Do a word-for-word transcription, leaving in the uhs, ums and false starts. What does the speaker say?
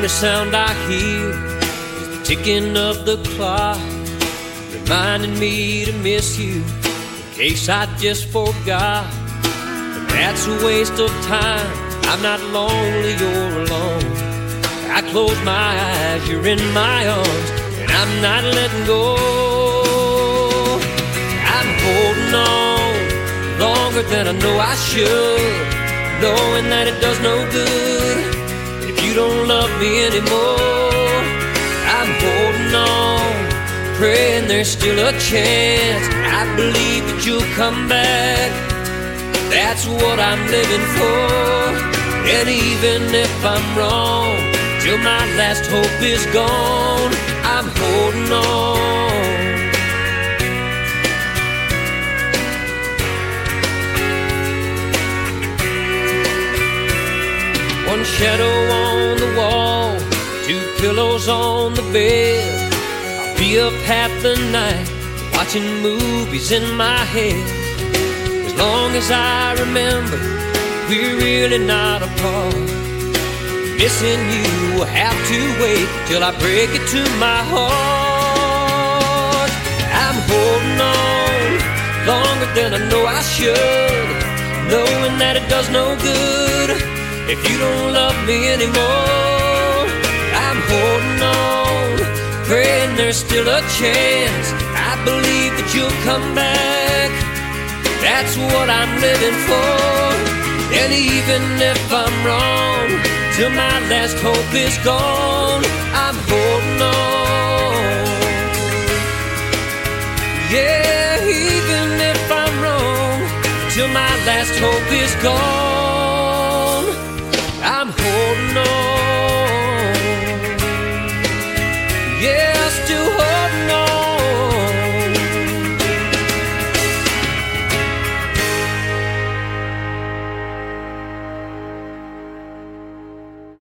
only sound I hear is the ticking of the clock, reminding me to miss you in case I just forgot. But that's a waste of time. I'm not lonely, you're alone. I close my eyes, you're in my arms, and I'm not letting go. I'm holding on longer than I know I should, knowing that it does no good if you don't love me anymore. I'm holding on, praying there's still a chance. I believe that you'll come back. That's what I'm living for. And even if I'm wrong, till my last hope is gone, I'm holding on. One shadow on the wall, two pillows on the bed. I'll be up half the night, watching movies in my head. As long as I remember, we're really not apart. Missing you will have to wait till I break it to my heart. I'm holding on longer than I know I should, knowing that it does no good if you don't love me anymore. I'm holding on, praying there's still a chance. I believe that you'll come back. That's what I'm living for. And even if I'm wrong, till my last hope is gone, I'm holding on. Yeah, even if I'm wrong, till my last hope is gone.